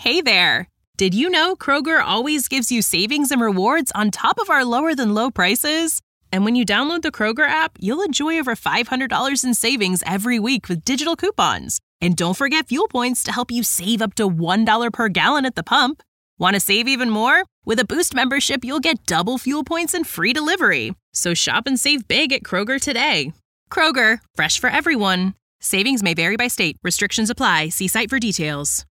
Hey there! Did you know Kroger always gives you savings and rewards on top of our lower-than-low prices? And when you download the Kroger app, you'll enjoy over $500 in savings every week with digital coupons. And don't forget fuel points to help you save up to $1 per gallon at the pump. Want to save even more? With a Boost membership, you'll get double fuel points and free delivery. So shop and save big at Kroger today. Kroger, fresh for everyone. Savings may vary by state. Restrictions apply. See site for details.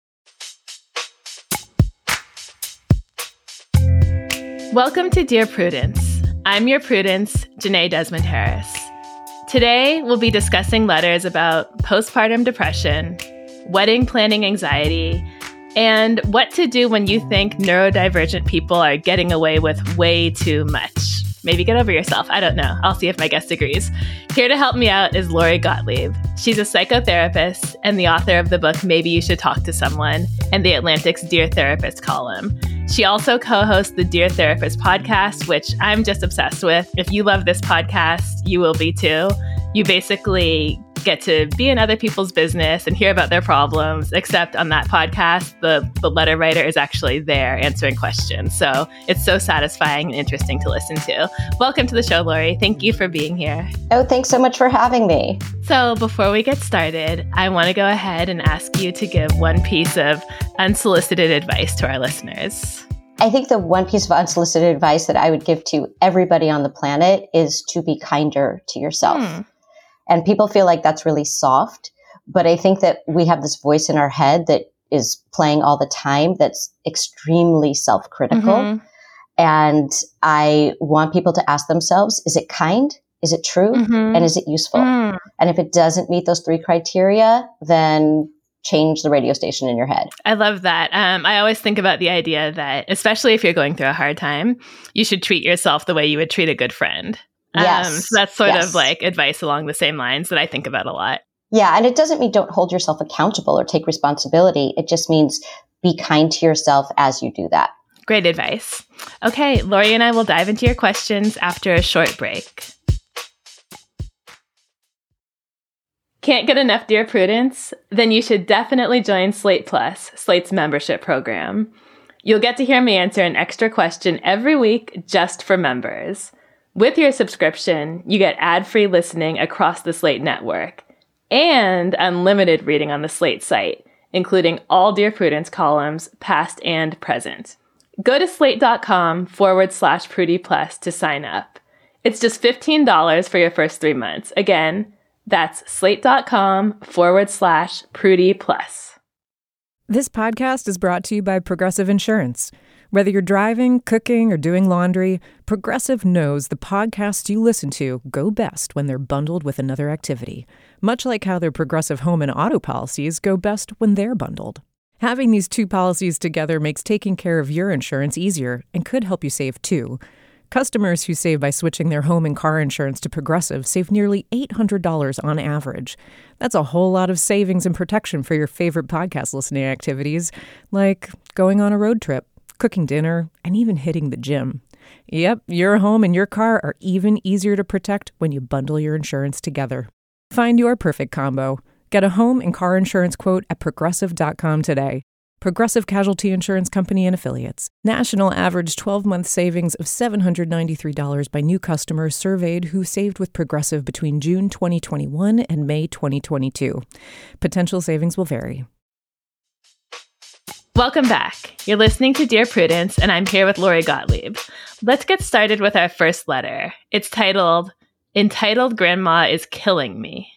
Welcome to Dear Prudence. I'm your Prudence, Janae Desmond Harris. Today, we'll be discussing letters about postpartum depression, wedding planning anxiety, and what to do when you think neurodivergent people are getting away with way too much. Maybe get over yourself. I don't know. I'll see if my guest agrees. Here to help me out is Lori Gottlieb. She's a psychotherapist and the author of the book Maybe You Should Talk to Someone and The Atlantic's Dear Therapist column. She also co-hosts the Dear Therapist podcast, which I'm just obsessed with. If you love this podcast, you will be too. You basically get to be in other people's business and hear about their problems, except on that podcast, the letter writer is actually there answering questions. So it's so satisfying and interesting to listen to. Welcome to the show, Lori. Thank you for being here. Oh, thanks so much for having me. So before we get started, I want to go ahead and ask you to give one piece of unsolicited advice to our listeners. I think the one piece of unsolicited advice that I would give to everybody on the planet is to be kinder to yourself. And people feel like that's really soft, but I think that we have this voice in our head that is playing all the time that's extremely self-critical. And I want people to ask themselves, is it kind? Is it true? And is it useful? And if it doesn't meet those three criteria, then change the radio station in your head. I love that. I always think about the idea that, especially if you're going through a hard time, you should treat yourself the way you would treat a good friend. Yes. So that's sort of like advice along the same lines that I think about a lot. Yeah. And it doesn't mean don't hold yourself accountable or take responsibility. It just means be kind to yourself as you do that. Great advice. Okay, Lori and I will dive into your questions after a short break. Can't get enough Dear Prudence? Then you should definitely join Slate Plus, Slate's membership program. You'll get to hear me answer an extra question every week just for members. With your subscription, you get ad-free listening across the Slate network and unlimited reading on the Slate site, including all Dear Prudence columns, past and present. Go to slate.com/Prudie Plus to sign up. It's just $15 for your first 3 months. Again, that's slate.com/Prudie Plus. This podcast is brought to you by Progressive Insurance. Whether you're driving, cooking, or doing laundry, Progressive knows the podcasts you listen to go best when they're bundled with another activity, much like how their Progressive home and auto policies go best when they're bundled. Having these two policies together makes taking care of your insurance easier and could help you save too. Customers who save by switching their home and car insurance to Progressive save nearly $800 on average. That's a whole lot of savings and protection for your favorite podcast listening activities, like going on a road trip, cooking dinner, and even hitting the gym. Yep, your home and your car are even easier to protect when you bundle your insurance together. Find your perfect combo. Get a home and car insurance quote at Progressive.com today. Progressive Casualty Insurance Company and Affiliates. National average 12-month savings of $793 by new customers surveyed who saved with Progressive between June 2021 and May 2022. Potential savings will vary. Welcome back. You're listening to Dear Prudence, and I'm here with Lori Gottlieb. Let's get started with our first letter. It's titled, Entitled Grandma is Killing Me.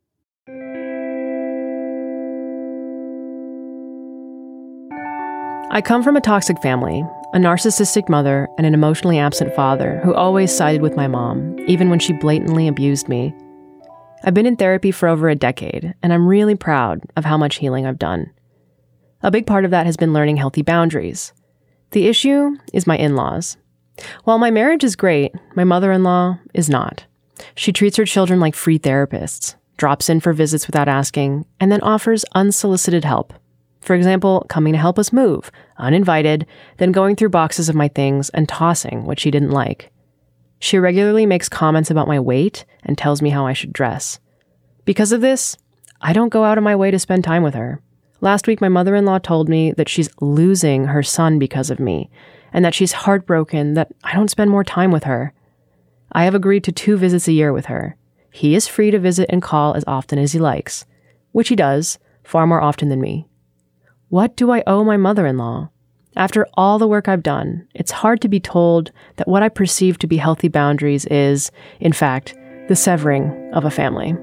I come from a toxic family, a narcissistic mother, and an emotionally absent father who always sided with my mom, even when she blatantly abused me. I've been in therapy for over a decade, and I'm really proud of how much healing I've done. A big part of that has been learning healthy boundaries. The issue is my in-laws. While my marriage is great, my mother-in-law is not. She treats her children like free therapists, drops in for visits without asking, and then offers unsolicited help. For example, coming to help us move, uninvited, then going through boxes of my things and tossing what she didn't like. She regularly makes comments about my weight and tells me how I should dress. Because of this, I don't go out of my way to spend time with her. Last week, my mother-in-law told me that she's losing her son because of me, and that she's heartbroken that I don't spend more time with her. I have agreed to 2 visits a year with her. He is free to visit and call as often as he likes, which he does, far more often than me. What do I owe my mother-in-law? After all the work I've done, it's hard to be told that what I perceive to be healthy boundaries is, in fact, the severing of a family.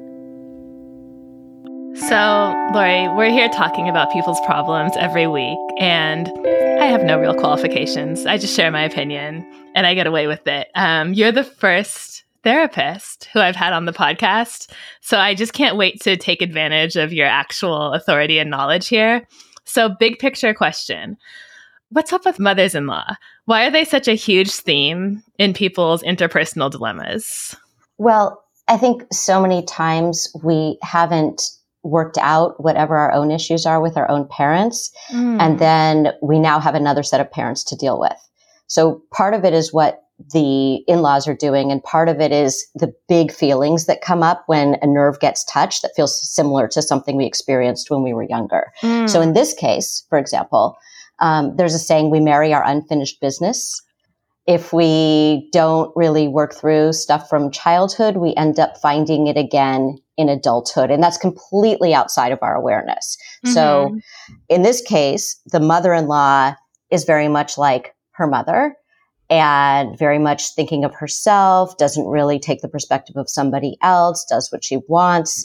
So, Lori, we're here talking about people's problems every week, and I have no real qualifications. I just share my opinion, and I get away with it. You're the first therapist who I've had on the podcast, so I just can't wait to take advantage of your actual authority and knowledge here. So, big picture question. What's up with mothers-in-law? Why are they such a huge theme in people's interpersonal dilemmas? Well, I think so many times we haven't worked out whatever our own issues are with our own parents. And then we now have another set of parents to deal with. So part of it is what the in-laws are doing. And part of it is the big feelings that come up when a nerve gets touched that feels similar to something we experienced when we were younger. So in this case, for example, there's a saying, we marry our unfinished business. If we don't really work through stuff from childhood, we end up finding it again in adulthood. And that's completely outside of our awareness. So in this case, the mother-in-law is very much like her mother and very much thinking of herself, doesn't really take the perspective of somebody else, does what she wants.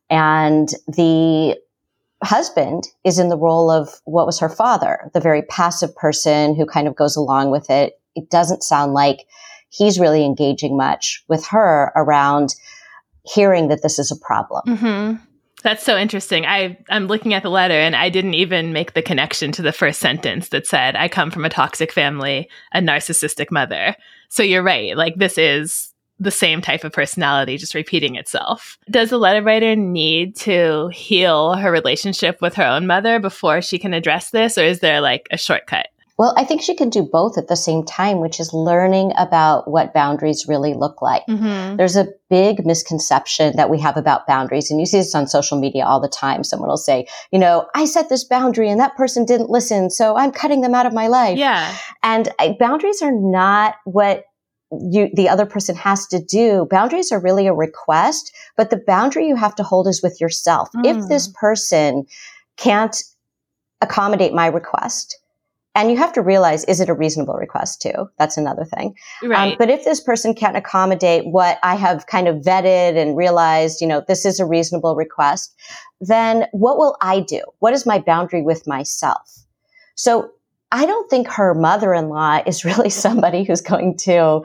And the husband is in the role of what was her father, the very passive person who kind of goes along with it. It doesn't sound like he's really engaging much with her around hearing that this is a problem. That's so interesting. I'm looking at the letter and I didn't even make the connection to the first sentence that said, I come from a toxic family, a narcissistic mother. So you're right. Like, this is the same type of personality just repeating itself. Does the letter writer need to heal her relationship with her own mother before she can address this? Or is there like a shortcut? Well, I think she can do both at the same time, which is learning about what boundaries really look like. There's a big misconception that we have about boundaries, and you see this on social media all the time. Someone will say, you know, I set this boundary and that person didn't listen, so I'm cutting them out of my life. Yeah. And boundaries are not what the other person has to do. Boundaries are really a request, but the boundary you have to hold is with yourself. If this person can't accommodate my request, and you have to realize, is it a reasonable request too? That's another thing. Right. But if this person can't accommodate what I have kind of vetted and realized, you know, this is a reasonable request, then what will I do? What is my boundary with myself? So I don't think her mother-in-law is really somebody who's going to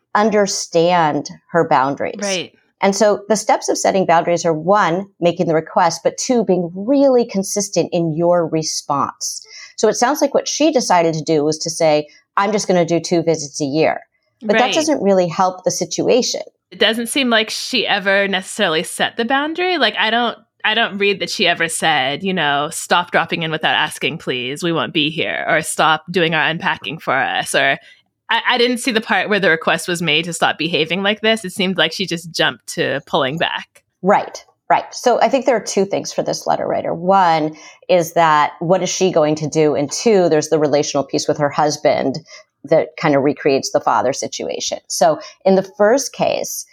understand her boundaries. Right. And so the steps of setting boundaries are, 1, making the request, but 2, being really consistent in your response. So it sounds like what she decided to do was to say, I'm just going to do 2 visits a year. But that doesn't really help the situation. It doesn't seem like she ever necessarily set the boundary. Like, I don't read that she ever said, you know, stop dropping in without asking, please, we won't be here, or stop doing our unpacking for us, or I didn't see the part where the request was made to stop behaving like this. It seemed like she just jumped to pulling back. Right. So I think there are 2 things for this letter writer. 1 is that what is she going to do? And 2, there's the relational piece with her husband that kind of recreates the father situation. So in the first case,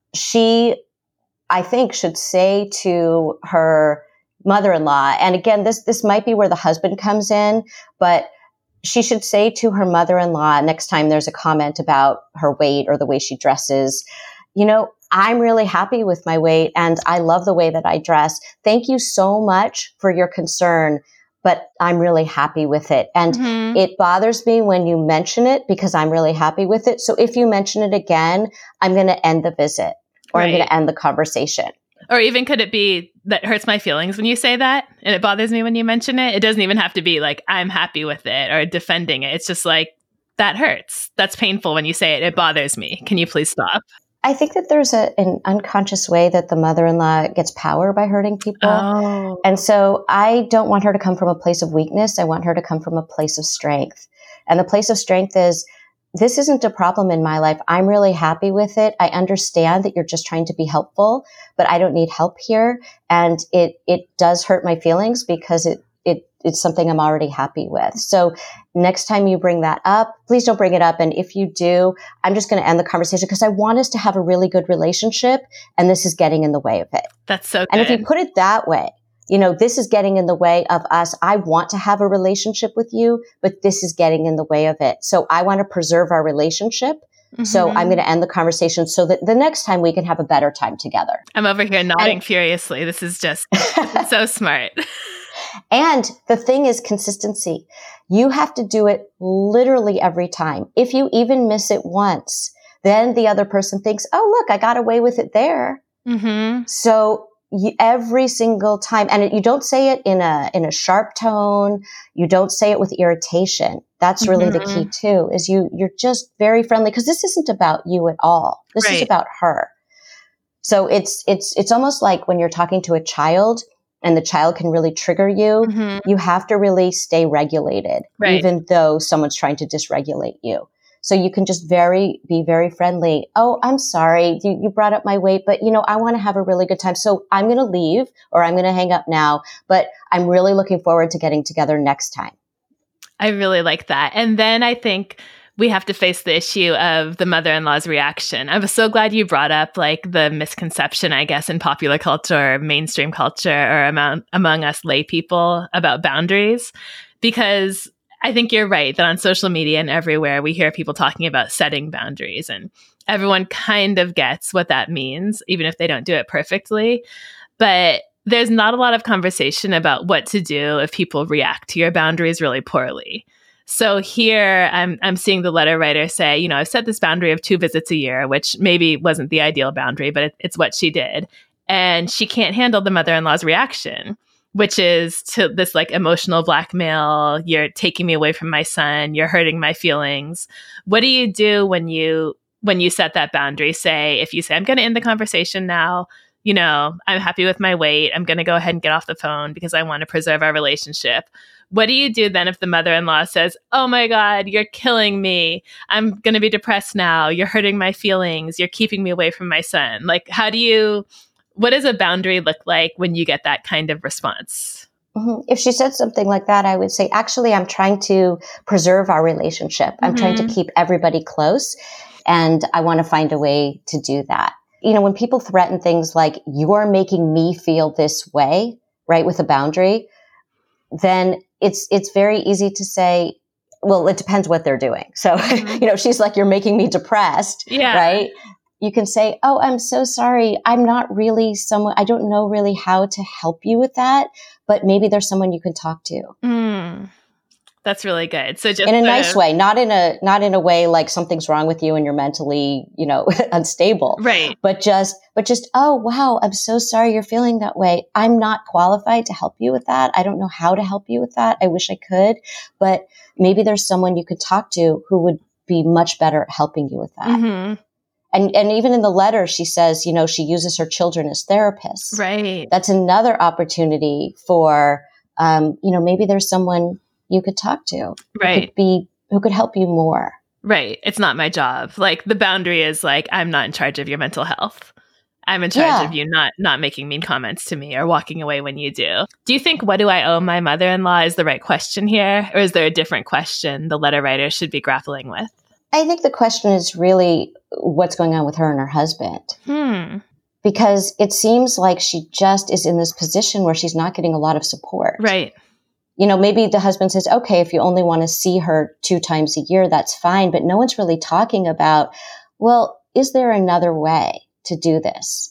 she, I think, should say to her mother-in-law, and again, this might be where the husband comes in, but she should say to her mother-in-law next time there's a comment about her weight or the way she dresses, you know, I'm really happy with my weight and I love the way that I dress. Thank you so much for your concern, but I'm really happy with it. And it bothers me when you mention it because I'm really happy with it. So if you mention it again, I'm going to end the visit or I'm going to end the conversation. Or even could it be that hurts my feelings when you say that and it bothers me when you mention it? It doesn't even have to be like, I'm happy with it or defending it. It's just like, that hurts. That's painful when you say it. It bothers me. Can you please stop? I think that there's an unconscious way that the mother-in-law gets power by hurting people. Oh. And so I don't want her to come from a place of weakness. I want her to come from a place of strength. And the place of strength is this isn't a problem in my life. I'm really happy with it. I understand that you're just trying to be helpful, but I don't need help here. And it does hurt my feelings because it's something I'm already happy with. So next time you bring that up, please don't bring it up. And if you do, I'm just going to end the conversation because I want us to have a really good relationship. And this is getting in the way of it. That's so good. And if you put it that way, this is getting in the way of us. I want to have a relationship with you, but this is getting in the way of it. So I want to preserve our relationship. Mm-hmm. So I'm going to end the conversation so that the next time we can have a better time together. I'm over here nodding furiously. This is just so smart. And the thing is consistency. You have to do it literally every time. If you even miss it once, then the other person thinks, oh, look, I got away with it there. Mm-hmm. So every single time, and you don't say it in a sharp tone. You don't say it with irritation. That's really the key too, is you're just very friendly because this isn't about you at all. This is about her. So it's almost like when you're talking to a child and the child can really trigger you, you have to really stay regulated, even though someone's trying to dysregulate you. So you can just be very friendly. Oh, I'm sorry. You brought up my weight, but I want to have a really good time. So I'm going to leave or I'm going to hang up now, but I'm really looking forward to getting together next time. I really like that. And then I think we have to face the issue of the mother-in-law's reaction. I was so glad you brought up the misconception, I guess, in popular culture, mainstream culture, or among us lay people about boundaries, because I think you're right that on social media and everywhere, we hear people talking about setting boundaries, and everyone kind of gets what that means, even if they don't do it perfectly. But there's not a lot of conversation about what to do if people react to your boundaries really poorly. So here I'm seeing the letter writer say, I've set this boundary of 2 visits a year, which maybe wasn't the ideal boundary, but it's what she did. And she can't handle the mother-in-law's reaction, which is to this emotional blackmail. You're taking me away from my son. You're hurting my feelings. What do you do when you set that boundary? If you say, I'm going to end the conversation now, I'm happy with my weight. I'm going to go ahead and get off the phone because I want to preserve our relationship. What do you do then if the mother-in-law says, oh my God, you're killing me. I'm going to be depressed now. You're hurting my feelings. You're keeping me away from my son. What does a boundary look like when you get that kind of response? Mm-hmm. If she said something like that, I would say, actually, I'm trying to preserve our relationship. I'm trying to keep everybody close, and I want to find a way to do that. When people threaten things like, you're making me feel this way, right, with a boundary, then it's very easy to say, well, it depends what they're doing. So, she's like, you're making me depressed, right? You can say, oh, I'm so sorry. I'm not really someone, I don't know really how to help you with that, but maybe there's someone you can talk to. That's really good. So just in a nice way, not in a way like something's wrong with you and you're mentally, unstable. Right. But just, oh, wow, I'm so sorry you're feeling that way. I'm not qualified to help you with that. I don't know how to help you with that. I wish I could, but maybe there's someone you could talk to who would be much better at helping you with that. Mm-hmm. And even in the letter, she says, she uses her children as therapists. Right. That's another opportunity for, maybe there's someone you could talk to, right? Who could help you more. Right. It's not my job. The boundary is I'm not in charge of your mental health. I'm in charge of you not making mean comments to me or walking away when you do. Do you think what do I owe my mother-in-law is the right question here? Or is there a different question the letter writer should be grappling with? I think the question is really what's going on with her and her husband. Because it seems like she just is in this position where she's not getting a lot of support. Right. Maybe the husband says, okay, if you only want to see her 2 times a year, that's fine. But no one's really talking about, well, is there another way to do this?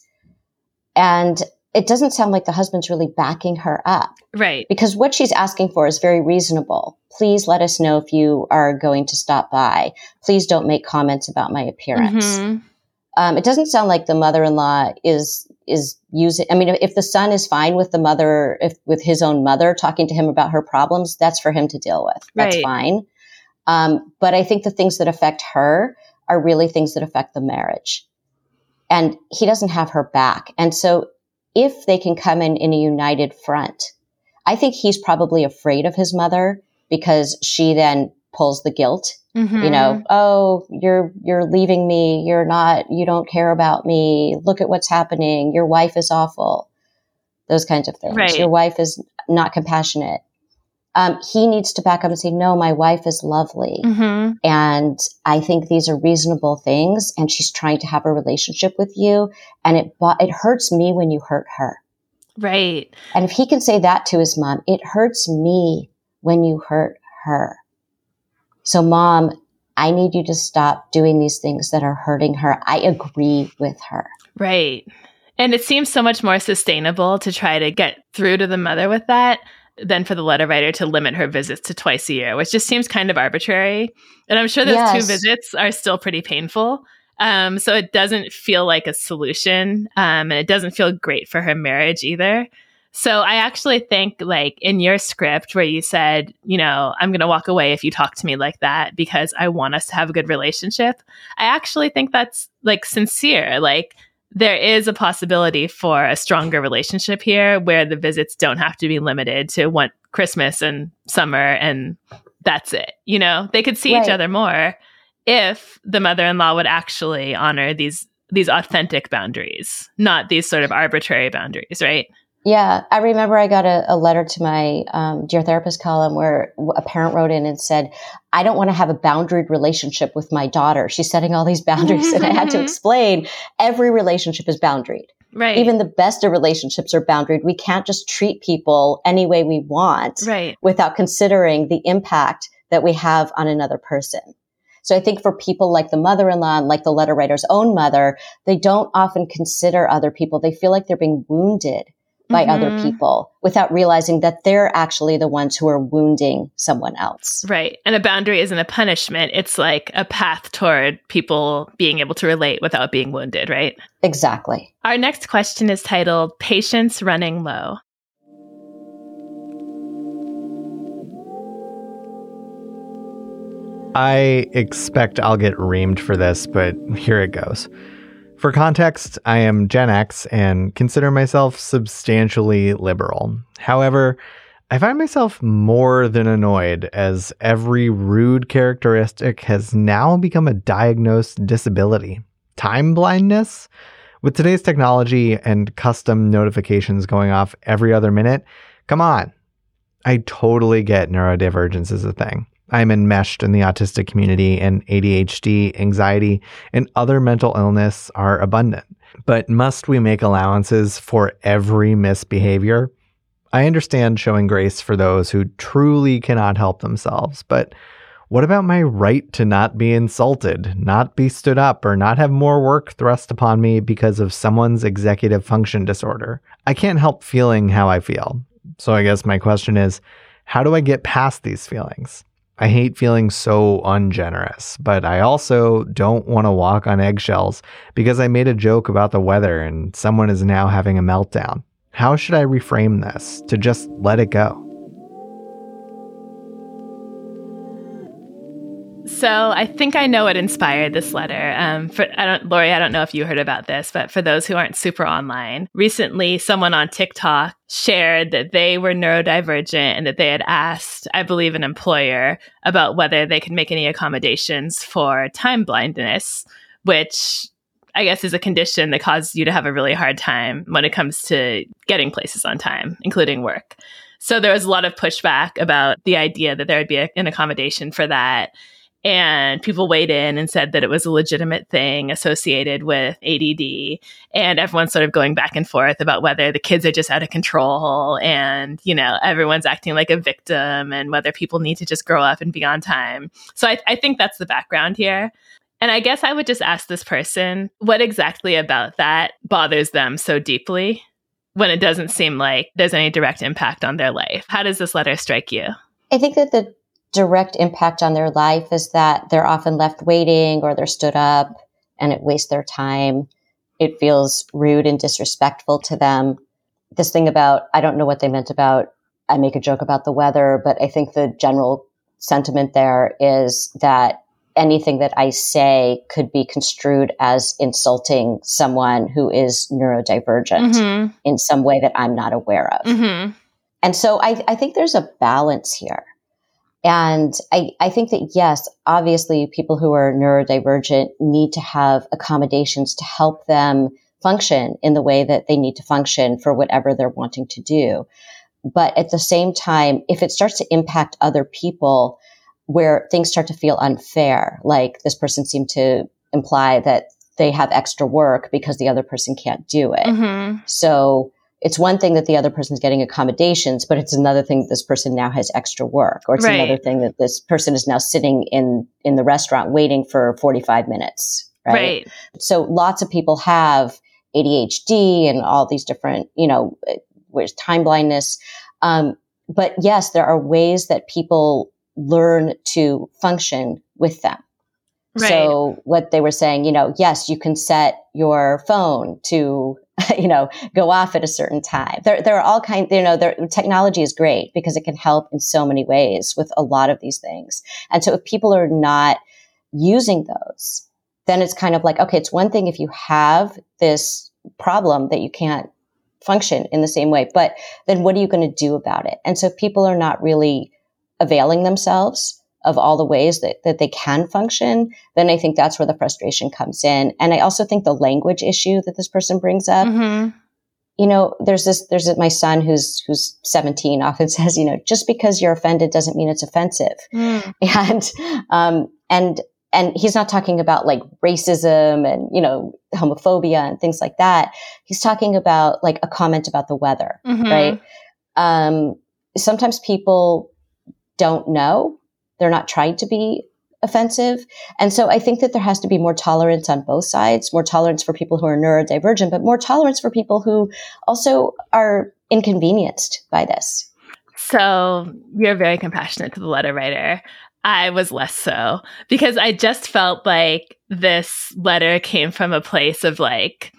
And it doesn't sound like the husband's really backing her up. Right. Because what she's asking for is very reasonable. Please let us know if you are going to stop by. Please don't make comments about my appearance. Mm-hmm. It doesn't sound like the mother-in-law is using, if the son is fine with the mother, with his own mother talking to him about her problems, that's for him to deal with. That's fine. But I think the things that affect her are really things that affect the marriage. And he doesn't have her back. And so if they can come in a united front, I think he's probably afraid of his mother because she then pulls the guilt, oh, you're leaving me. You don't care about me. Look at what's happening. Your wife is awful. Those kinds of things. Right. Your wife is not compassionate. He needs to back up and say, no, my wife is lovely. Mm-hmm. And I think these are reasonable things. And she's trying to have a relationship with you. And it hurts me when you hurt her. Right. And if he can say that to his mom, it hurts me when you hurt her. So mom, I need you to stop doing these things that are hurting her. I agree with her. Right. And it seems so much more sustainable to try to get through to the mother with that than for the letter writer to limit her visits to twice a year, which just seems kind of arbitrary. And I'm sure those two visits are still pretty painful. So it doesn't feel like a solution. And it doesn't feel great for her marriage either. So I actually think, like, in your script where you said, I'm going to walk away if you talk to me like that because I want us to have a good relationship. I actually think that's, like, sincere. Like, there is a possibility for a stronger relationship here where the visits don't have to be limited to one Christmas and summer and that's it. They could see each other more if the mother-in-law would actually honor these authentic boundaries, not these sort of arbitrary boundaries, right? Yeah. I remember I got a letter to my Dear Therapist column where a parent wrote in and said, I don't want to have a boundaried relationship with my daughter. She's setting all these boundaries. And I had to explain every relationship is boundaried. Right. Even the best of relationships are boundaried. We can't just treat people any way we want without considering the impact that we have on another person. So I think for people like the mother-in-law and like the letter writer's own mother, they don't often consider other people. They feel like they're being wounded by other people without realizing that they're actually the ones who are wounding someone else. Right. And a boundary isn't a punishment. It's like a path toward people being able to relate without being wounded, right? Exactly. Our next question is titled Patience Running Low. I expect I'll get reamed for this, but here it goes. For context, I am Gen X and consider myself substantially liberal. However, I find myself more than annoyed as every rude characteristic has now become a diagnosed disability. Time blindness? With today's technology and custom notifications going off every other minute, come on. I totally get neurodivergence is a thing. I'm enmeshed in the autistic community, and ADHD, anxiety, and other mental illness are abundant. But must we make allowances for every misbehavior? I understand showing grace for those who truly cannot help themselves, but what about my right to not be insulted, not be stood up, or not have more work thrust upon me because of someone's executive function disorder? I can't help feeling how I feel. So I guess my question is, how do I get past these feelings? I hate feeling so ungenerous, but I also don't want to walk on eggshells because I made a joke about the weather and someone is now having a meltdown. How should I reframe this to just let it go? So I think I know what inspired this letter. Lori, I don't know if you heard about this, but for those who aren't super online, recently someone on TikTok shared that they were neurodivergent and that they had asked, I believe, an employer about whether they could make any accommodations for time blindness, which I guess is a condition that causes you to have a really hard time when it comes to getting places on time, including work. So there was a lot of pushback about the idea that there would be an accommodation for that. And people weighed in and said that it was a legitimate thing associated with ADD. And everyone's sort of going back and forth about whether the kids are just out of control and, everyone's acting like a victim and whether people need to just grow up and be on time. So I think that's the background here. And I guess I would just ask this person, what exactly about that bothers them so deeply when it doesn't seem like there's any direct impact on their life? How does this letter strike you? I think that the direct impact on their life is that they're often left waiting or they're stood up and it wastes their time. It feels rude and disrespectful to them. This thing about, I don't know what they meant about, I make a joke about the weather, but I think the general sentiment there is that anything that I say could be construed as insulting someone who is neurodivergent in some way that I'm not aware of. And so I think there's a balance here. And I think that, yes, obviously people who are neurodivergent need to have accommodations to help them function in the way that they need to function for whatever they're wanting to do. But at the same time, if it starts to impact other people where things start to feel unfair, like this person seemed to imply that they have extra work because the other person can't do it. Mm-hmm. So it's one thing that the other person's getting accommodations, but it's another thing that this person now has extra work, or it's Right. another thing that this person is now sitting in the restaurant waiting for 45 minutes. Right. So lots of people have ADHD and all these different, with time blindness. But yes, there are ways that people learn to function with them. Right. So what they were saying, yes, you can set your phone to, go off at a certain time. There are all kinds, technology is great because it can help in so many ways with a lot of these things. And so if people are not using those, then it's kind of like, okay, it's one thing if you have this problem that you can't function in the same way, but then what are you going to do about it? And so if people are not really availing themselves of all the ways that they can function, then I think that's where the frustration comes in. And I also think the language issue that this person brings up, Mm-hmm. There's my son who's 17 often says, just because you're offended doesn't mean it's offensive. And he's not talking about like racism and, homophobia and things like that. He's talking about like a comment about the weather, Mm-hmm. right? Sometimes people don't know. They're not trying to be offensive. And so I think that there has to be more tolerance on both sides, more tolerance for people who are neurodivergent, but more tolerance for people who also are inconvenienced by this. So you're very compassionate to the letter writer. I was less so, because I just felt like this letter came from a place of like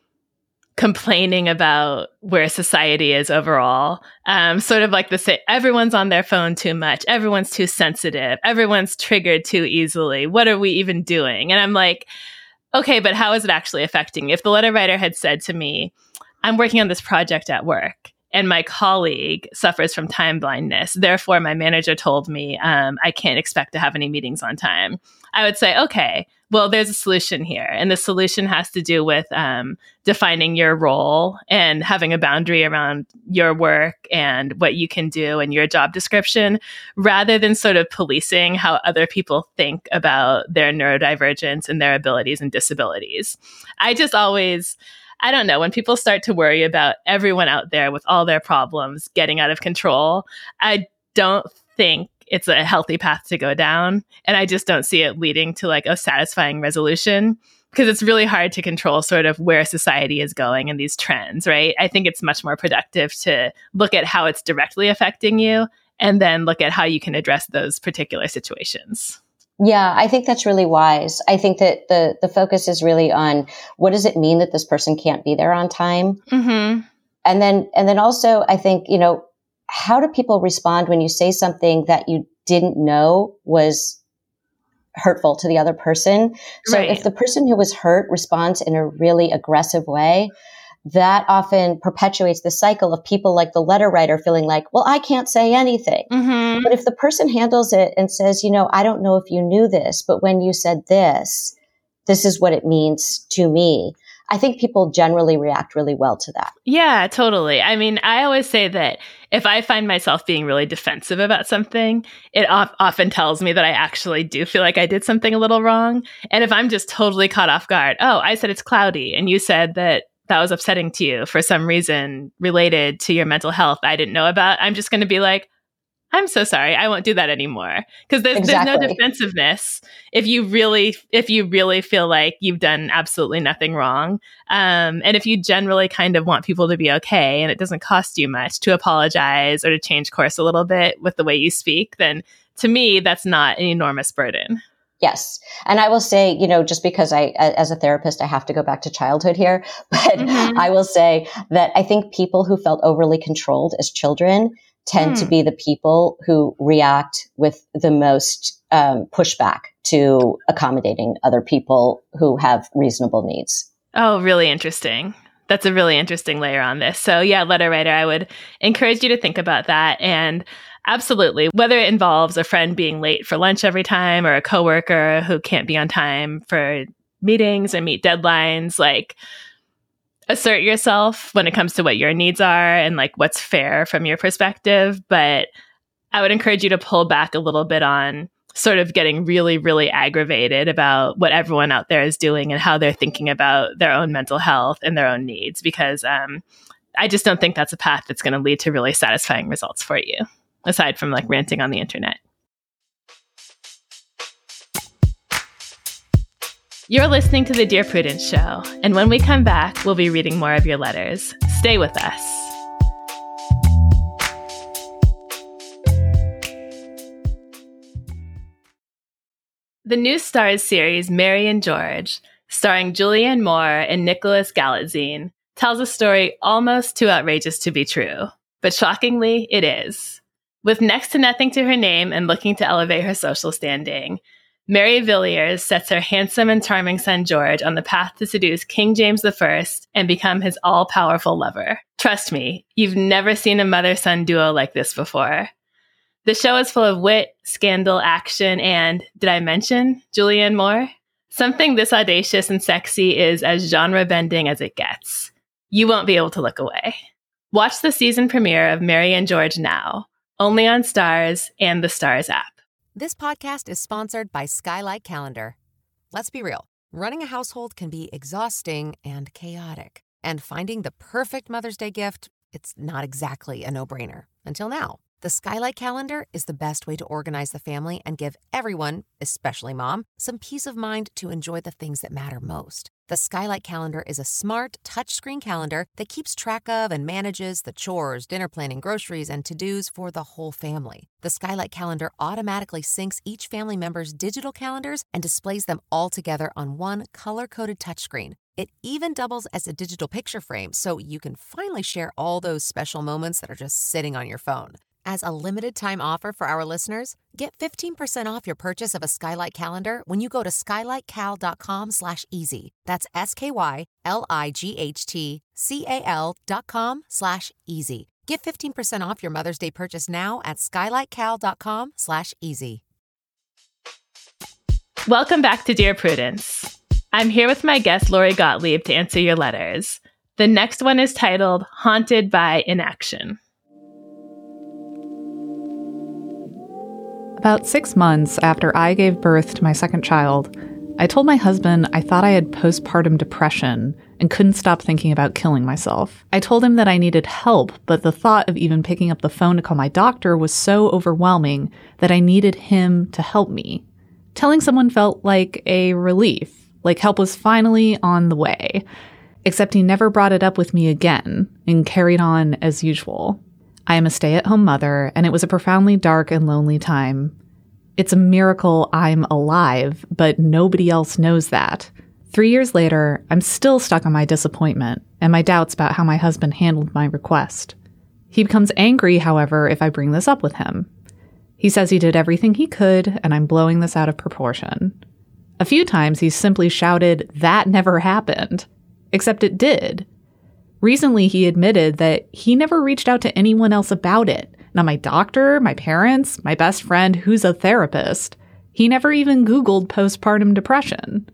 complaining about where society is overall. Sort of like everyone's on their phone too much. Everyone's too sensitive. Everyone's triggered too easily. What are we even doing? And I'm like, okay, but how is it actually affecting you? If the letter writer had said to me, I'm working on this project at work and my colleague suffers from time blindness, therefore my manager told me I can't expect to have any meetings on time, I would say, okay, well, there's a solution here. And the solution has to do with defining your role and having a boundary around your work and what you can do and your job description, rather than sort of policing how other people think about their neurodivergence and their abilities and disabilities. I don't know, when people start to worry about everyone out there with all their problems getting out of control, I don't think it's a healthy path to go down. And I just don't see it leading to like a satisfying resolution, because it's really hard to control sort of where society is going and these trends, right? I think it's much more productive to look at how it's directly affecting you and then look at how you can address those particular situations. Yeah, I think that's really wise. I think that the focus is really on what does it mean that this person can't be there on time? Mm-hmm. And then also I think, how do people respond when you say something that you didn't know was hurtful to the other person? So Right. if the person who was hurt responds in a really aggressive way, that often perpetuates the cycle of people like the letter writer feeling like, well, I can't say anything. Mm-hmm. But if the person handles it and says, I don't know if you knew this, but when you said this is what it means to me, I think people generally react really well to that. Yeah, totally. I mean, I always say that if I find myself being really defensive about something, it often tells me that I actually do feel like I did something a little wrong. And if I'm just totally caught off guard, oh, I said it's cloudy and you said that was upsetting to you for some reason related to your mental health I didn't know about, I'm just going to be like, I'm so sorry, I won't do that anymore. Because there's no defensiveness if you really feel like you've done absolutely nothing wrong. And if you generally kind of want people to be okay and it doesn't cost you much to apologize or to change course a little bit with the way you speak, then to me, that's not an enormous burden. Yes. And I will say, just because as a therapist, I have to go back to childhood here, but I will say that I think people who felt overly controlled as children tend to be the people who react with the most pushback to accommodating other people who have reasonable needs. Oh, really interesting. That's a really interesting layer on this. So yeah, letter writer, I would encourage you to think about that. And Absolutely. Whether it involves a friend being late for lunch every time or a coworker who can't be on time for meetings or meet deadlines, like assert yourself when it comes to what your needs are and like what's fair from your perspective. But I would encourage you to pull back a little bit on sort of getting really, really aggravated about what everyone out there is doing and how they're thinking about their own mental health and their own needs, because I just don't think that's a path that's going to lead to really satisfying results for you, aside from like ranting on the internet. You're listening to the Dear Prudence Show, and when we come back, we'll be reading more of your letters. Stay with us. The new Starz series Mary and George, starring Julianne Moore and Nicholas Galitzine, tells a story almost too outrageous to be true, but shockingly, it is. With next to nothing to her name and looking to elevate her social standing, Mary Villiers sets her handsome and charming son George on the path to seduce King James I and become his all-powerful lover. Trust me, you've never seen a mother-son duo like this before. The show is full of wit, scandal, action, and, did I mention, Julianne Moore? Something this audacious and sexy is as genre-bending as it gets. You won't be able to look away. Watch the season premiere of Mary and George now, only on Starz and the Starz app. This podcast is sponsored by Skylight Calendar. Let's be real. Running a household can be exhausting and chaotic. And finding the perfect Mother's Day gift, it's not exactly a no-brainer. Until now. The Skylight Calendar is the best way to organize the family and give everyone, especially mom, some peace of mind to enjoy the things that matter most. The Skylight Calendar is a smart, touchscreen calendar that keeps track of and manages the chores, dinner planning, groceries, and to-dos for the whole family. The Skylight Calendar automatically syncs each family member's digital calendars and displays them all together on one color-coded touchscreen. It even doubles as a digital picture frame, so you can finally share all those special moments that are just sitting on your phone. As a limited-time offer for our listeners, get 15% off your purchase of a Skylight Calendar when you go to skylightcal.com/easy. That's SKYLIGHTCAL.com/easy. Get 15% off your Mother's Day purchase now at skylightcal.com/easy. Welcome back to Dear Prudence. I'm here with my guest, Lori Gottlieb, to answer your letters. The next one is titled Haunted by Inaction. About 6 months after I gave birth to my second child, I told my husband I thought I had postpartum depression and couldn't stop thinking about killing myself. I told him that I needed help, but the thought of even picking up the phone to call my doctor was so overwhelming that I needed him to help me. Telling someone felt like a relief, like help was finally on the way, except he never brought it up with me again and carried on as usual. I am a stay-at-home mother, and it was a profoundly dark and lonely time. It's a miracle I'm alive, but nobody else knows that. 3 years later, I'm still stuck on my disappointment and my doubts about how my husband handled my request. He becomes angry, however, if I bring this up with him. He says he did everything he could, and I'm blowing this out of proportion. A few times he's simply shouted, "That never happened," except it did. Recently, he admitted that he never reached out to anyone else about it. Not my doctor, my parents, my best friend who's a therapist. He never even Googled postpartum depression.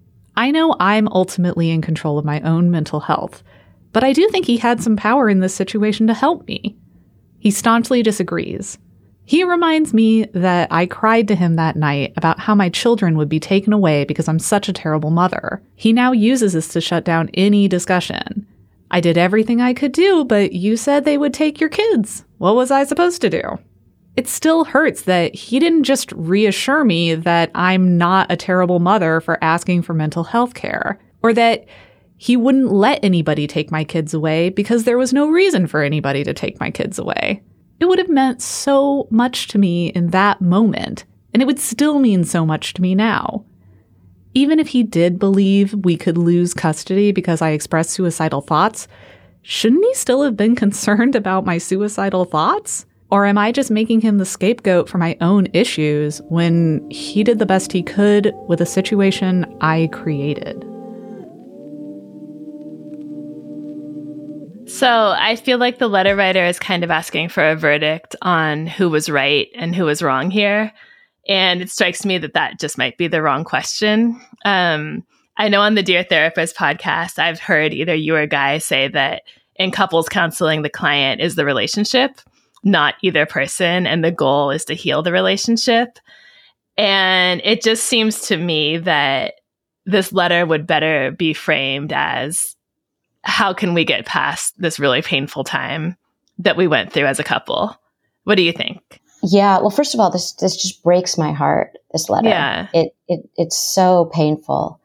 I know I'm ultimately in control of my own mental health, but I do think he had some power in this situation to help me. He staunchly disagrees. He reminds me that I cried to him that night about how my children would be taken away because I'm such a terrible mother. He now uses this to shut down any discussion. I did everything I could do, but you said they would take your kids. What was I supposed to do? It still hurts that he didn't just reassure me that I'm not a terrible mother for asking for mental health care, or that he wouldn't let anybody take my kids away because there was no reason for anybody to take my kids away. It would have meant so much to me in that moment, and it would still mean so much to me now. Even if he did believe we could lose custody because I expressed suicidal thoughts, shouldn't he still have been concerned about my suicidal thoughts? Or am I just making him the scapegoat for my own issues when he did the best he could with a situation I created? So I feel like the letter writer is kind of asking for a verdict on who was right and who was wrong here. And it strikes me that that just might be the wrong question. I know on the Dear Therapist podcast, I've heard either you or Guy say that in couples counseling, the client is the relationship, not either person. And the goal is to heal the relationship. And it just seems to me that this letter would better be framed as, how can we get past this really painful time that we went through as a couple? What do you think? Yeah. Well, first of all, this just breaks my heart, this letter. Yeah. It's so painful.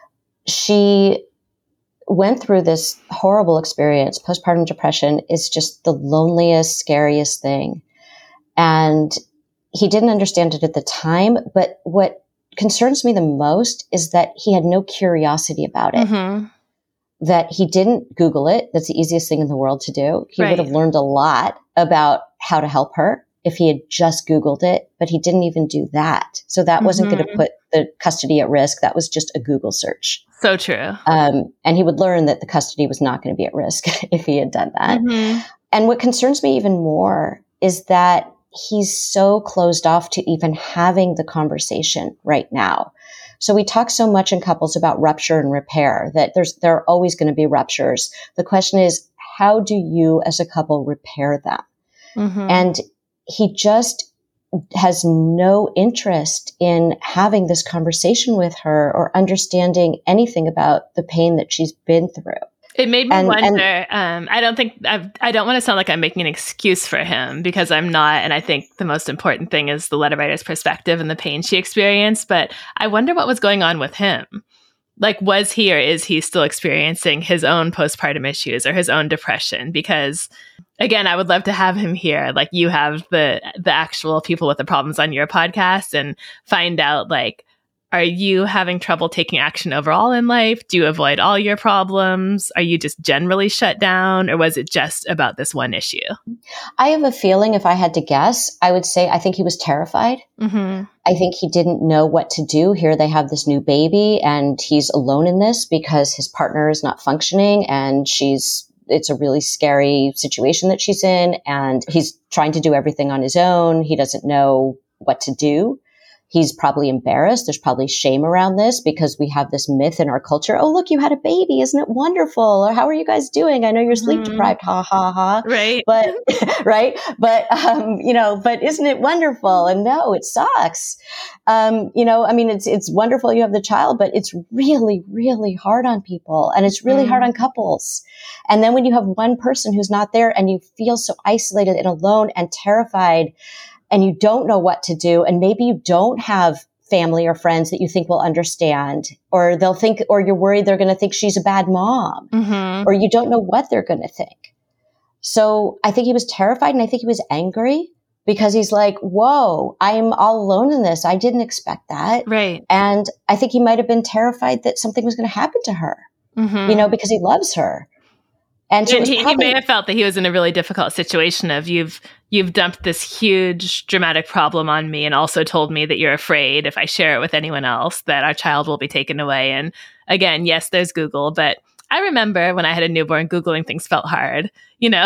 She went through this horrible experience. Postpartum depression is just the loneliest, scariest thing. And he didn't understand it at the time. But what concerns me the most is that he had no curiosity about it. Mm-hmm. That he didn't Google it. That's the easiest thing in the world to do. He would have learned a lot about how to help her if he had just Googled it, but he didn't even do that. So that wasn't going to put the custody at risk. That was just a Google search. So true. And he would learn that the custody was not going to be at risk if he had done that. Mm-hmm. And what concerns me even more is that he's so closed off to even having the conversation right now. So we talk so much in couples about rupture and repair, that there are always going to be ruptures. The question is, how do you as a couple repair them? Mm-hmm. And he just has no interest in having this conversation with her or understanding anything about the pain that she's been through. It made me wonder. I don't want to sound like I'm making an excuse for him, because I'm not. And I think the most important thing is the letter writer's perspective and the pain she experienced. But I wonder what was going on with him. Like, was he or is he still experiencing his own postpartum issues or his own depression? Because, again, I would love to have him here. Like, you have the actual people with the problems on your podcast, and find out, like, are you having trouble taking action overall in life? Do you avoid all your problems? Are you just generally shut down? Or was it just about this one issue? I have a feeling, if I had to guess, I would say I think he was terrified. Mm-hmm. I think he didn't know what to do. Here they have this new baby and he's alone in this because his partner is not functioning, and it's a really scary situation that she's in, and he's trying to do everything on his own. He doesn't know what to do. He's probably embarrassed. There's probably shame around this because we have this myth in our culture. Oh, look, you had a baby. Isn't it wonderful? Or how are you guys doing? I know you're sleep deprived. Ha, ha, ha. Right. But, right. But, but isn't it wonderful? And no, it sucks. It's wonderful you have the child, but it's really, really hard on people, and it's really hard on couples. And then when you have one person who's not there and you feel so isolated and alone and terrified, and you don't know what to do, and maybe you don't have family or friends that you think will understand, or they'll think, or you're worried they're going to think she's a bad mom, or you don't know what they're going to think. So I think he was terrified, and I think he was angry because he's like, whoa, I'm all alone in this. I didn't expect that. Right. And I think he might have been terrified that something was going to happen to her, because he loves her. And so he may have felt that he was in a really difficult situation of, you've dumped this huge dramatic problem on me, and also told me that you're afraid if I share it with anyone else that our child will be taken away. And again, yes, there's Google, but I remember when I had a newborn, Googling things felt hard. You're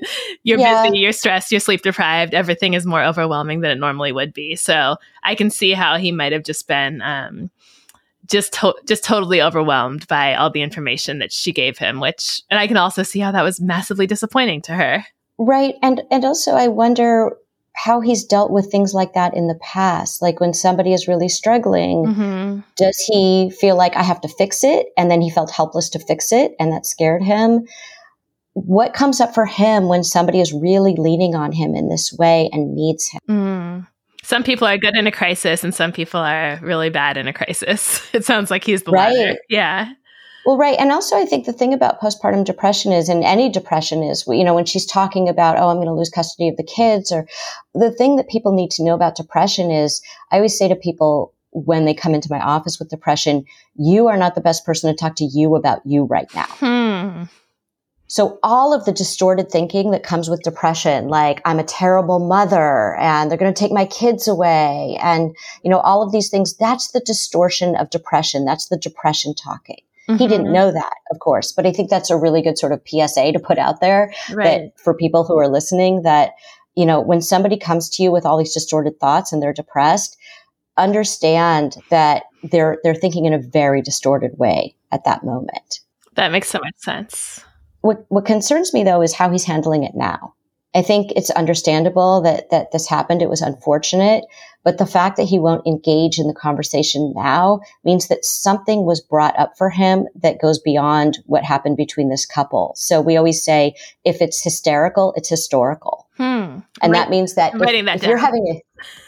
busy, you're stressed, you're sleep deprived. Everything is more overwhelming than it normally would be. So I can see how he might have just been just totally overwhelmed by all the information that she gave him, and I can also see how that was massively disappointing to her. Right. And also I wonder how he's dealt with things like that in the past. Like when somebody is really struggling, does he feel like I have to fix it? And then he felt helpless to fix it, and that scared him. What comes up for him when somebody is really leaning on him in this way and needs him? Some people are good in a crisis, and some people are really bad in a crisis. It sounds like he's the latter. Yeah. Well, right. And also I think the thing about postpartum depression is, and any depression is, when she's talking about, oh, I'm going to lose custody of the kids, or the thing that people need to know about depression is, I always say to people when they come into my office with depression, you are not the best person to talk to you about you right now. So all of the distorted thinking that comes with depression, like I'm a terrible mother and they're going to take my kids away, and, all of these things, that's the distortion of depression. That's the depression talking. Mm-hmm. He didn't know that, of course, but I think that's a really good sort of PSA to put out there that for people who are listening, that, you know, when somebody comes to you with all these distorted thoughts and they're depressed, understand that they're thinking in a very distorted way at that moment. That makes so much sense. What concerns me, though, is how he's handling it now. I think it's understandable that this happened. It was unfortunate. But the fact that he won't engage in the conversation now means that something was brought up for him that goes beyond what happened between this couple. So we always say, if it's hysterical, it's historical. And that means that if you're having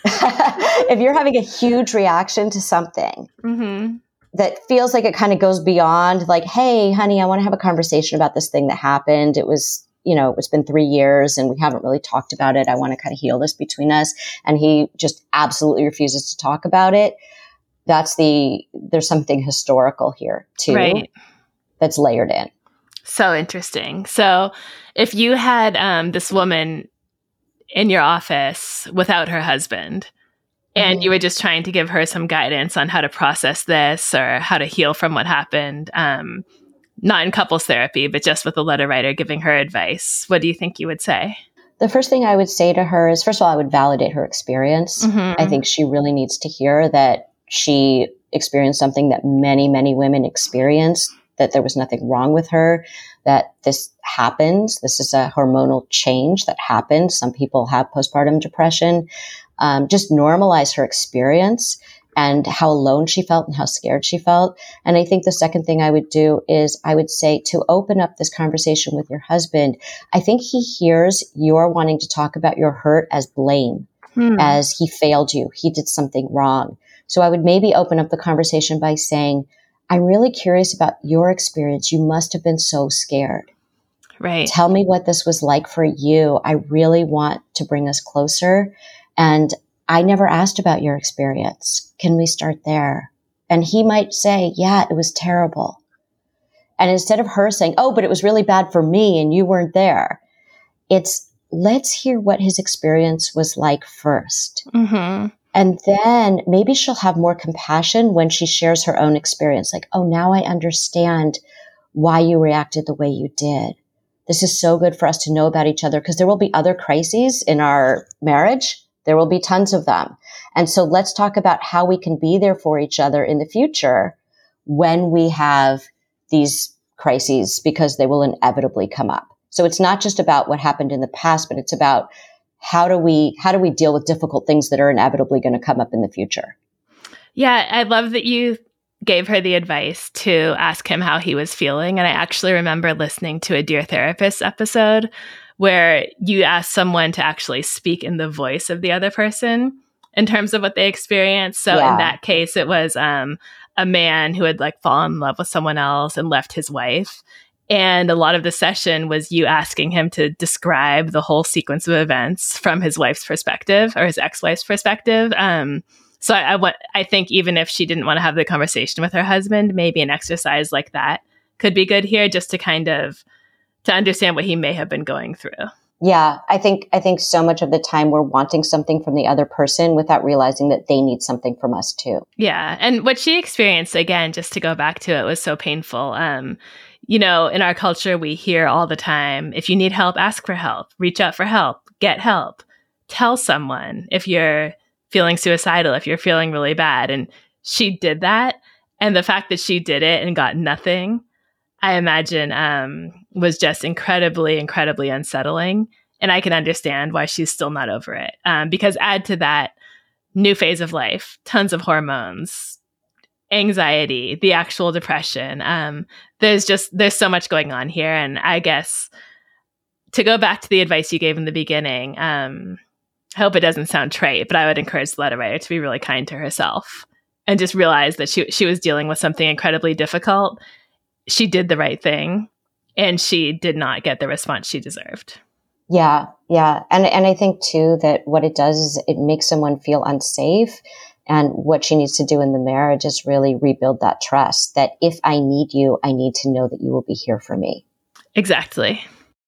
if you're having a huge reaction to something that feels like it kind of goes beyond like, hey, honey, I want to have a conversation about this thing that happened. It was, you know, it's been 3 years and we haven't really talked about it. I want to kind of heal this between us. And he just absolutely refuses to talk about it. There's something historical here too, that's layered in. So interesting. So if you had this woman in your office without her husband, and you were just trying to give her some guidance on how to process this or how to heal from what happened, not in couples therapy, but just with a letter writer giving her advice, what do you think you would say? The first thing I would say to her is, first of all, I would validate her experience. I think she really needs to hear that she experienced something that many, many women experienced, that there was nothing wrong with her, that this happens. This is a hormonal change that happens. Some people have postpartum depression. Just normalize her experience and how alone she felt and how scared she felt. And I think the second thing I would do is I would say to open up this conversation with your husband. I think he hears you're wanting to talk about your hurt as blame, as he failed you. He did something wrong. So I would maybe open up the conversation by saying, I'm really curious about your experience. You must have been so scared. Right. Tell me what this was like for you. I really want to bring us closer. And I never asked about your experience. Can we start there? And he might say, yeah, it was terrible. And instead of her saying, oh, but it was really bad for me and you weren't there, it's let's hear what his experience was like first. And then maybe she'll have more compassion when she shares her own experience. Like, oh, now I understand why you reacted the way you did. This is so good for us to know about each other, because there will be other crises in our marriage. There will be tons of them. And so let's talk about how we can be there for each other in the future when we have these crises, because they will inevitably come up. So it's not just about what happened in the past, but it's about how do we deal with difficult things that are inevitably going to come up in the future. Yeah, I love that you gave her the advice to ask him how he was feeling. And I actually remember listening to a Dear Therapist episode where you asked someone to actually speak in the voice of the other person in terms of what they experienced. So in that case, it was a man who had like fallen in love with someone else and left his wife. And a lot of the session was you asking him to describe the whole sequence of events from his wife's perspective or his ex-wife's perspective. So I think even if she didn't want to have the conversation with her husband, maybe an exercise like that could be good here, just to kind of to understand what he may have been going through. Yeah, I think so much of the time we're wanting something from the other person without realizing that they need something from us too. Yeah. And what she experienced, again, just to go back to it, was so painful. You know, in our culture, we hear all the time, if you need help, ask for help, reach out for help, get help, tell someone if you're feeling suicidal, if you're feeling really bad. And she did that. And the fact that she did it and got nothing, I imagine, was just incredibly, incredibly unsettling. And I can understand why she's still not over it. Because add to that, new phase of life, tons of hormones, anxiety, the actual depression. There's so much going on here. And I guess to go back to the advice you gave in the beginning, I hope it doesn't sound trite, but I would encourage the letter writer to be really kind to herself and just realize that she was dealing with something incredibly difficult. She did the right thing, and she did not get the response she deserved. Yeah. And I think too that what it does is it makes someone feel unsafe. And what she needs to do in the marriage is really rebuild that trust that if I need you, I need to know that you will be here for me. Exactly.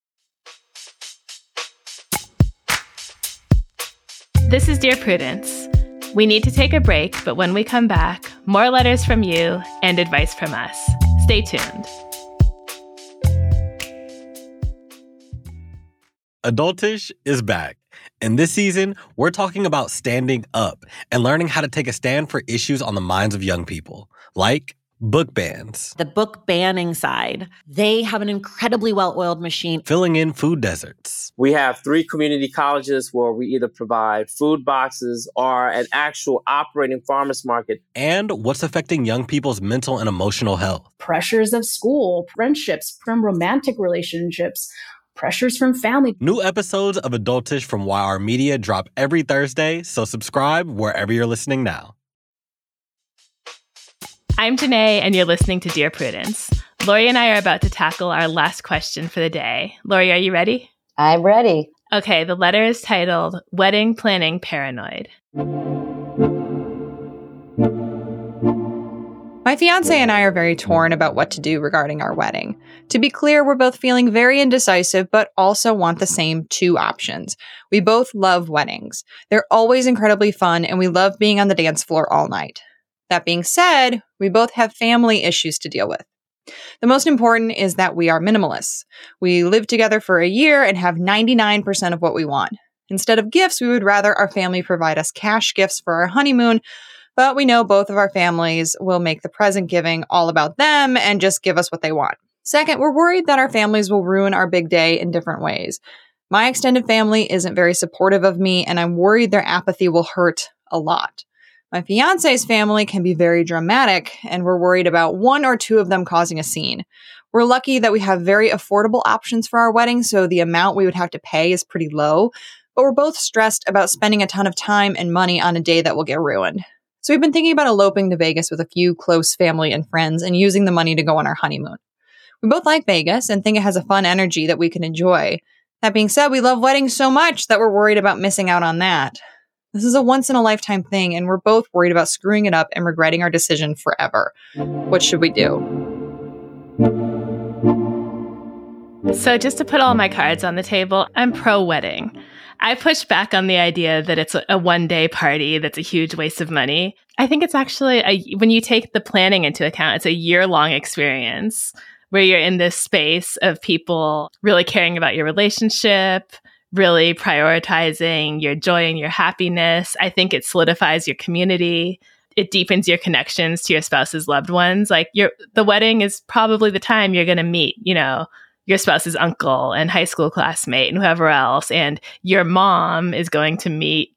This is Dear Prudence. We need to take a break, but when we come back, more letters from you and advice from us. Stay tuned. Adultish is back. And this season, we're talking about standing up and learning how to take a stand for issues on the minds of young people, like book bans. The book banning side, they have an incredibly well-oiled machine. Filling in food deserts. We have 3 community colleges where we either provide food boxes or an actual operating farmers market. And what's affecting young people's mental and emotional health. Pressures of school, friendships, from romantic relationships, pressures from family. New episodes of Adultish from YR Media drop every Thursday, so subscribe wherever you're listening now. I'm Janae, and you're listening to Dear Prudence. Lori and I are about to tackle our last question for the day. Lori, are you ready? I'm ready. Okay, the letter is titled Wedding Planning Paranoid. My fiance and I are very torn about what to do regarding our wedding. To be clear, we're both feeling very indecisive, but also want the same 2 options. We both love weddings. They're always incredibly fun, and we love being on the dance floor all night. That being said, we both have family issues to deal with. The most important is that we are minimalists. We live together for a year and have 99% of what we want. Instead of gifts, we would rather our family provide us cash gifts for our honeymoon, but we know both of our families will make the present giving all about them and just give us what they want. Second, we're worried that our families will ruin our big day in different ways. My extended family isn't very supportive of me, and I'm worried their apathy will hurt a lot. My fiance's family can be very dramatic, and we're worried about 1 or 2 of them causing a scene. We're lucky that we have very affordable options for our wedding, so the amount we would have to pay is pretty low, but we're both stressed about spending a ton of time and money on a day that will get ruined. So we've been thinking about eloping to Vegas with a few close family and friends and using the money to go on our honeymoon. We both like Vegas and think it has a fun energy that we can enjoy. That being said, we love weddings so much that we're worried about missing out on that. This is a once-in-a-lifetime thing, and we're both worried about screwing it up and regretting our decision forever. What should we do? So just to put all my cards on the table, I'm pro-wedding. I push back on the idea that it's a one-day party that's a huge waste of money. I think it's actually, when you take the planning into account, it's a year-long experience where you're in this space of people really caring about your relationship, really prioritizing your joy and your happiness. I think it solidifies your community. It deepens your connections to your spouse's loved ones. Like the wedding is probably the time you're going to meet, your spouse's uncle and high school classmate and whoever else. And your mom is going to meet,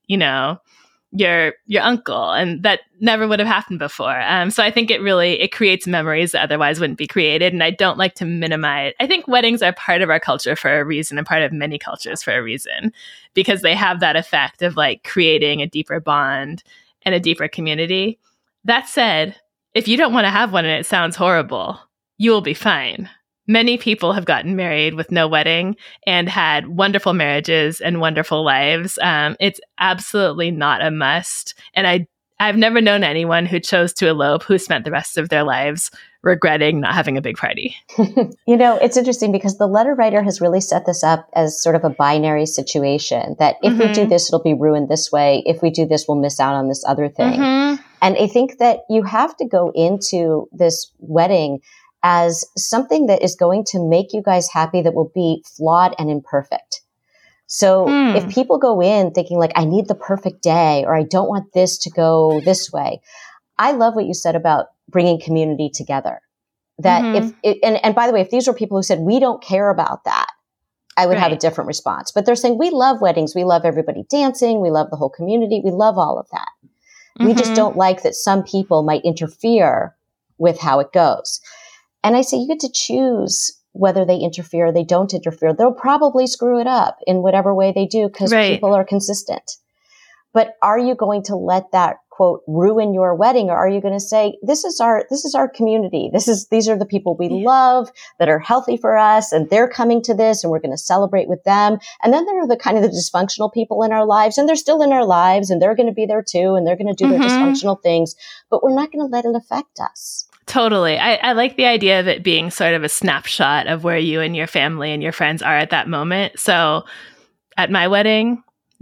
your uncle. And that never would have happened before. So I think it creates memories that otherwise wouldn't be created. And I don't like to minimize. I think weddings are part of our culture for a reason and part of many cultures for a reason, because they have that effect of like creating a deeper bond and a deeper community. That said, if you don't want to have one and it sounds horrible, you will be fine. Many people have gotten married with no wedding and had wonderful marriages and wonderful lives. It's absolutely not a must. And I've never known anyone who chose to elope who spent the rest of their lives regretting not having a big party. It's interesting because the letter writer has really set this up as sort of a binary situation that if we do this, it'll be ruined this way. If we do this, we'll miss out on this other thing. And I think that you have to go into this wedding as something that is going to make you guys happy, that will be flawed and imperfect. So if people go in thinking like, I need the perfect day, or I don't want this to go this way. I love what you said about bringing community together. That and by the way, if these were people who said, we don't care about that, I would have a different response. But they're saying, we love weddings. We love everybody dancing. We love the whole community. We love all of that. We just don't like that some people might interfere with how it goes. And I say, you get to choose whether they interfere or they don't interfere. They'll probably screw it up in whatever way they do because people are consistent. But are you going to let that, quote, ruin your wedding? Or are you going to say, this is our community. These are the people we love that are healthy for us, and they're coming to this, and we're going to celebrate with them. And then there are the kind of the dysfunctional people in our lives, and they're still in our lives, and they're going to be there too, and they're going to do their dysfunctional things, but we're not going to let it affect us. Totally. I like the idea of it being sort of a snapshot of where you and your family and your friends are at that moment. So at my wedding,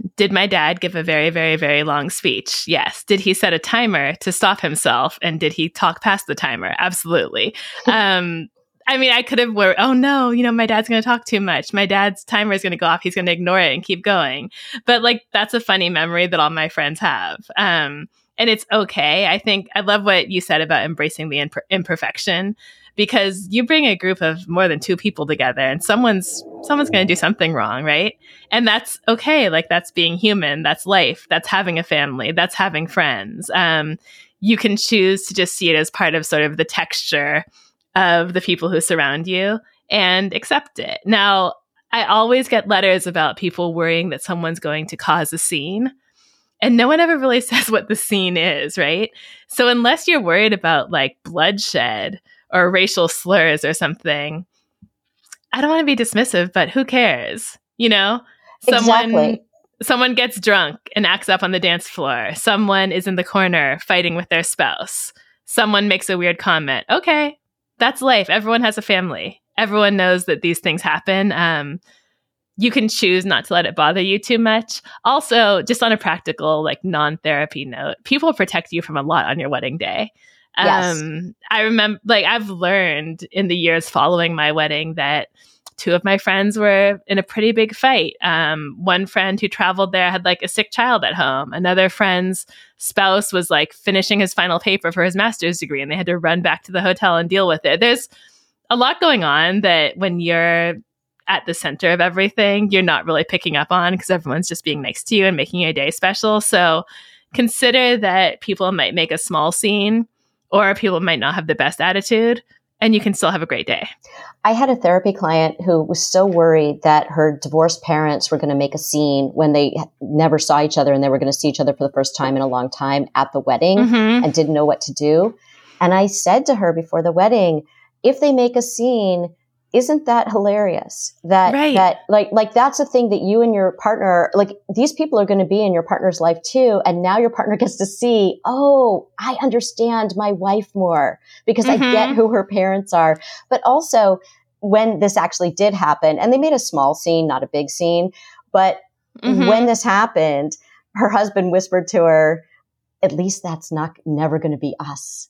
Did my dad give a very, very, very long speech? Yes. Did he set a timer to stop himself? And did he talk past the timer? Absolutely. I mean, I could have worried, oh no, my dad's going to talk too much. My dad's timer is going to go off. He's going to ignore it and keep going. But that's a funny memory that all my friends have. And it's okay. I think I love what you said about embracing the imperfection, because you bring a group of more than 2 people together and someone's going to do something wrong, right? And that's okay. That's being human. That's life. That's having a family. That's having friends. You can choose to just see it as part of sort of the texture of the people who surround you and accept it. Now, I always get letters about people worrying that someone's going to cause a scene. And no one ever really says what the scene is, right? So unless you're worried about bloodshed or racial slurs or something, I don't want to be dismissive, but who cares? Exactly. Someone gets drunk and acts up on the dance floor. Someone is in the corner fighting with their spouse. Someone makes a weird comment. Okay, that's life. Everyone has a family. Everyone knows that these things happen. You can choose not to let it bother you too much. Also, just on a practical, non-therapy note, people protect you from a lot on your wedding day. Yes. I remember, I've learned in the years following my wedding that 2 of my friends were in a pretty big fight. One friend who traveled there had a sick child at home. Another friend's spouse was finishing his final paper for his master's degree, and they had to run back to the hotel and deal with it. There's a lot going on that when you're at the center of everything, you're not really picking up on, because everyone's just being nice to you and making your day special. So consider that people might make a small scene, or people might not have the best attitude, and you can still have a great day. I had a therapy client who was so worried that her divorced parents were going to make a scene when they never saw each other and they were going to see each other for the first time in a long time at the wedding, and didn't know what to do. And I said to her before the wedding, if they make a scene, isn't that hilarious? That that's a thing that you and your partner, these people are going to be in your partner's life too. And now your partner gets to see, oh, I understand my wife more because I get who her parents are. But also when this actually did happen, and they made a small scene, not a big scene, but when this happened, her husband whispered to her, at least that's never going to be us.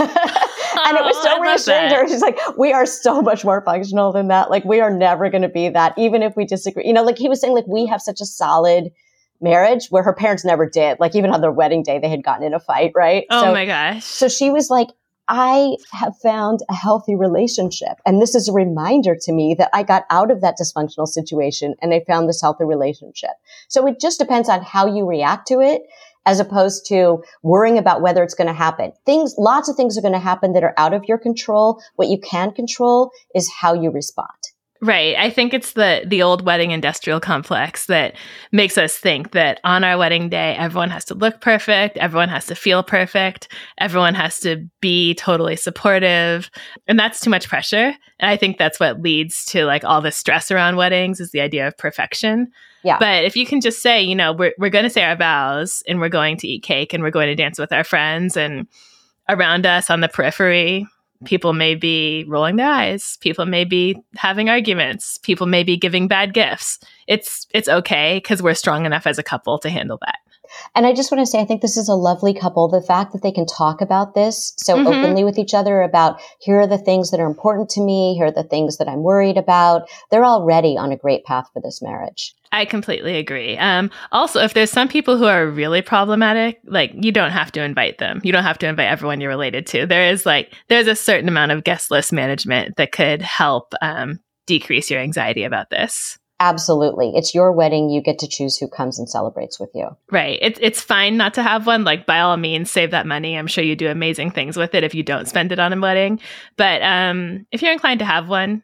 And it was so reassuring to her. She's like, we are so much more functional than that. We are never going to be that, even if we disagree. He was saying, we have such a solid marriage, where her parents never did. Even on their wedding day, they had gotten in a fight, right? My gosh. So she was like, I have found a healthy relationship. And this is a reminder to me that I got out of that dysfunctional situation and I found this healthy relationship. So it just depends on how you react to it, as opposed to worrying about whether it's going to happen. Lots of things are going to happen that are out of your control. What you can control is how you respond. Right. I think it's the old wedding industrial complex that makes us think that on our wedding day, everyone has to look perfect. Everyone has to feel perfect. Everyone has to be totally supportive. And that's too much pressure. And I think that's what leads to all the stress around weddings, is the idea of perfection. Yeah. But if you can just say, we're going to say our vows, and we're going to eat cake, and we're going to dance with our friends, and around us on the periphery, people may be rolling their eyes. People may be having arguments. People may be giving bad gifts. It's okay, because we're strong enough as a couple to handle that. And I just want to say, I think this is a lovely couple. The fact that they can talk about this so openly with each other about, here are the things that are important to me. Here are the things that I'm worried about. They're already on a great path for this marriage. I completely agree. Also, if there's some people who are really problematic, you don't have to invite them. You don't have to invite everyone you're related to. There's a certain amount of guest list management that could help decrease your anxiety about this. Absolutely. It's your wedding. You get to choose who comes and celebrates with you. Right. It's fine not to have one. By all means, save that money. I'm sure you do amazing things with it if you don't spend it on a wedding. But if you're inclined to have one,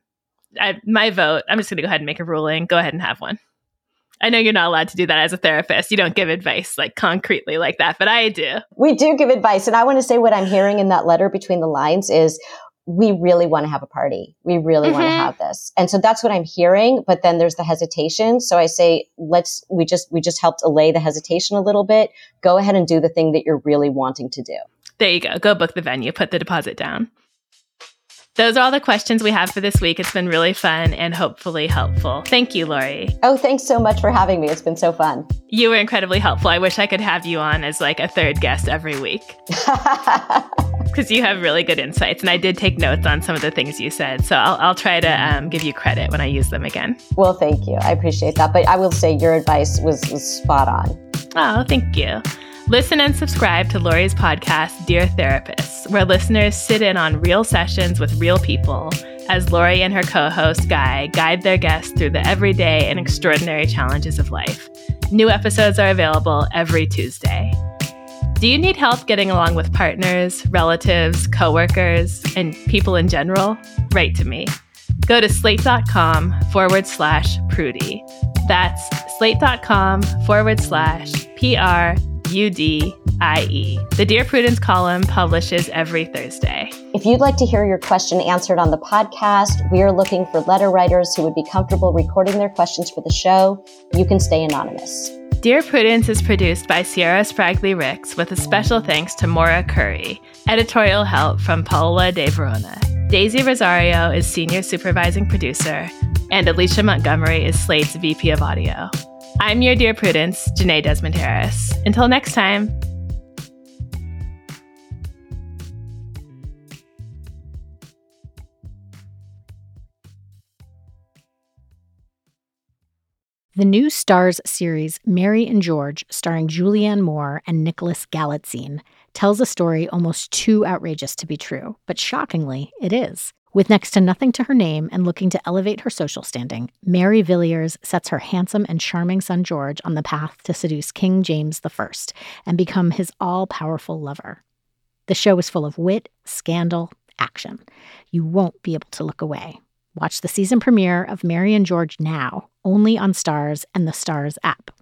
my vote, I'm just going to go ahead and make a ruling. Go ahead and have one. I know you're not allowed to do that as a therapist. You don't give advice concretely like that, but I do. We do give advice. And I want to say what I'm hearing in that letter between the lines is, we really want to have a party. We really want to have this. And so that's what I'm hearing. But then there's the hesitation. So I say, we just helped allay the hesitation a little bit. Go ahead and do the thing that you're really wanting to do. There you go. Go book the venue, put the deposit down. Those are all the questions we have for this week. It's been really fun and hopefully helpful. Thank you, Lori. Oh, thanks so much for having me. It's been so fun. You were incredibly helpful. I wish I could have you on as like a third guest every week. Because you have really good insights. And I did take notes on some of the things you said. So I'll try to give you credit when I use them again. Well, thank you. I appreciate that. But I will say your advice was spot on. Oh, thank you. Listen and subscribe to Lori's podcast, Dear Therapists, where listeners sit in on real sessions with real people as Lori and her co-host, Guy, guide their guests through the everyday and extraordinary challenges of life. New episodes are available every Tuesday. Do you need help getting along with partners, relatives, coworkers, and people in general? Write to me. Go to slate.com/Prudie. That's slate.com/PRUDIE. The Dear Prudence column publishes every Thursday. If you'd like to hear your question answered on the podcast, we are looking for letter writers who would be comfortable recording their questions for the show. You can stay anonymous. Dear Prudence is produced by Sierra Spragley Ricks with a special thanks to Maura Curry. Editorial help from Paola De Verona. Daisy Rosario is senior supervising producer, and Alicia Montgomery is Slate's VP of audio. I'm your Dear Prudence, Janae Desmond Harris. Until next time. The new Starz series Mary and George, starring Julianne Moore and Nicholas Galitzine, tells a story almost too outrageous to be true, but shockingly, it is. With next to nothing to her name and looking to elevate her social standing, Mary Villiers sets her handsome and charming son George on the path to seduce King James I and become his all-powerful lover. The show is full of wit, scandal, action. You won't be able to look away. Watch the season premiere of Mary and George now, only on Starz and the Starz app.